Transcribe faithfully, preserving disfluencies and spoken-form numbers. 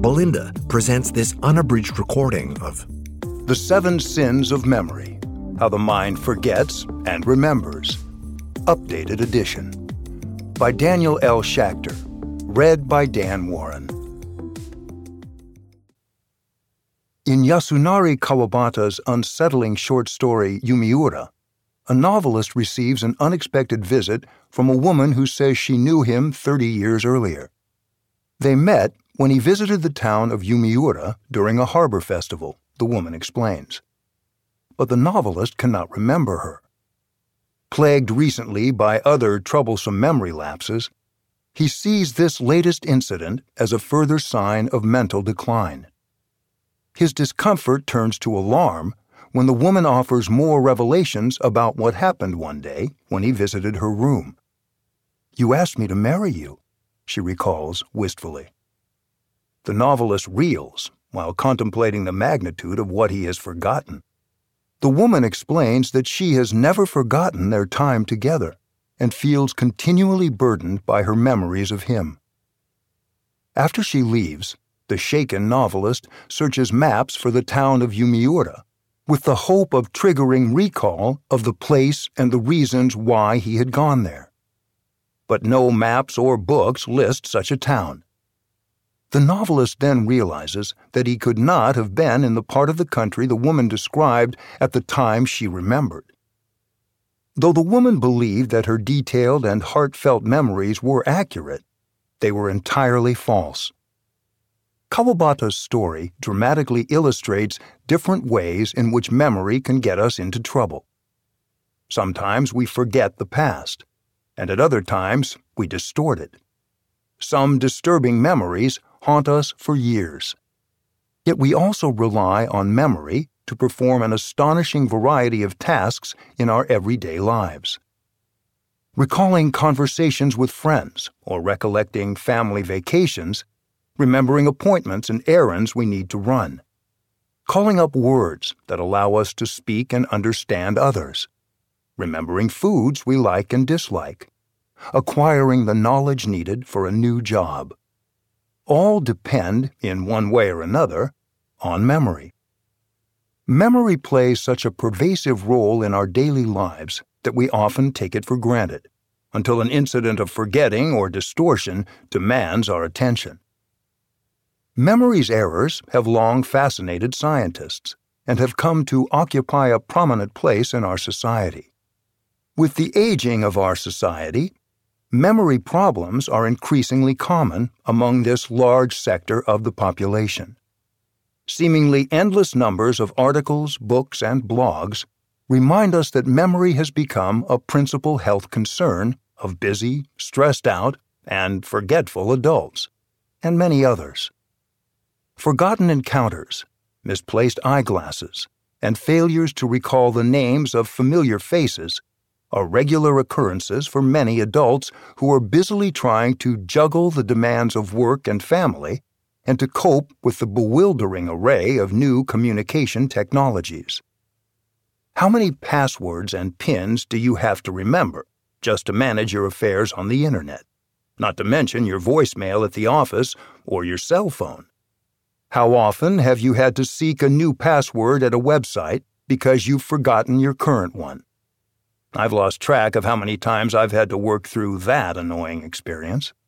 Belinda presents this unabridged recording of The Seven Sins of Memory: How the Mind Forgets and Remembers, Updated Edition, by Daniel L. Schachter, read by Dan Warren. In Yasunari Kawabata's unsettling short story Yumiura, a novelist receives an unexpected visit from a woman who says she knew him thirty years earlier. They met when he visited the town of Yumiura during a harbor festival, the woman explains. But the novelist cannot remember her. Plagued recently by other troublesome memory lapses, he sees this latest incident as a further sign of mental decline. His discomfort turns to alarm when the woman offers more revelations about what happened one day when he visited her room. "You asked me to marry you," she recalls wistfully. The novelist reels while contemplating the magnitude of what he has forgotten. The woman explains that she has never forgotten their time together and feels continually burdened by her memories of him. After she leaves, the shaken novelist searches maps for the town of Yumiura with the hope of triggering recall of the place and the reasons why he had gone there. But no maps or books list such a town. The novelist then realizes that he could not have been in the part of the country the woman described at the time she remembered. Though the woman believed that her detailed and heartfelt memories were accurate, they were entirely false. Kawabata's story dramatically illustrates different ways in which memory can get us into trouble. Sometimes we forget the past, and at other times we distort it. Some disturbing memories haunt us for years. Yet we also rely on memory to perform an astonishing variety of tasks in our everyday lives. Recalling conversations with friends or recollecting family vacations, remembering appointments and errands we need to run, calling up words that allow us to speak and understand others, remembering foods we like and dislike, acquiring the knowledge needed for a new job. All depend, in one way or another, on memory. Memory plays such a pervasive role in our daily lives that we often take it for granted, until an incident of forgetting or distortion demands our attention. Memory's errors have long fascinated scientists and have come to occupy a prominent place in our society. With the aging of our society, memory problems are increasingly common among this large sector of the population. Seemingly endless numbers of articles, books, and blogs remind us that memory has become a principal health concern of busy, stressed out, and forgetful adults, and many others. Forgotten encounters, misplaced eyeglasses, and failures to recall the names of familiar faces are regular occurrences for many adults who are busily trying to juggle the demands of work and family and to cope with the bewildering array of new communication technologies. How many passwords and pins do you have to remember just to manage your affairs on the internet? Not to mention your voicemail at the office or your cell phone. How often have you had to seek a new password at a website because you've forgotten your current one? I've lost track of how many times I've had to work through that annoying experience.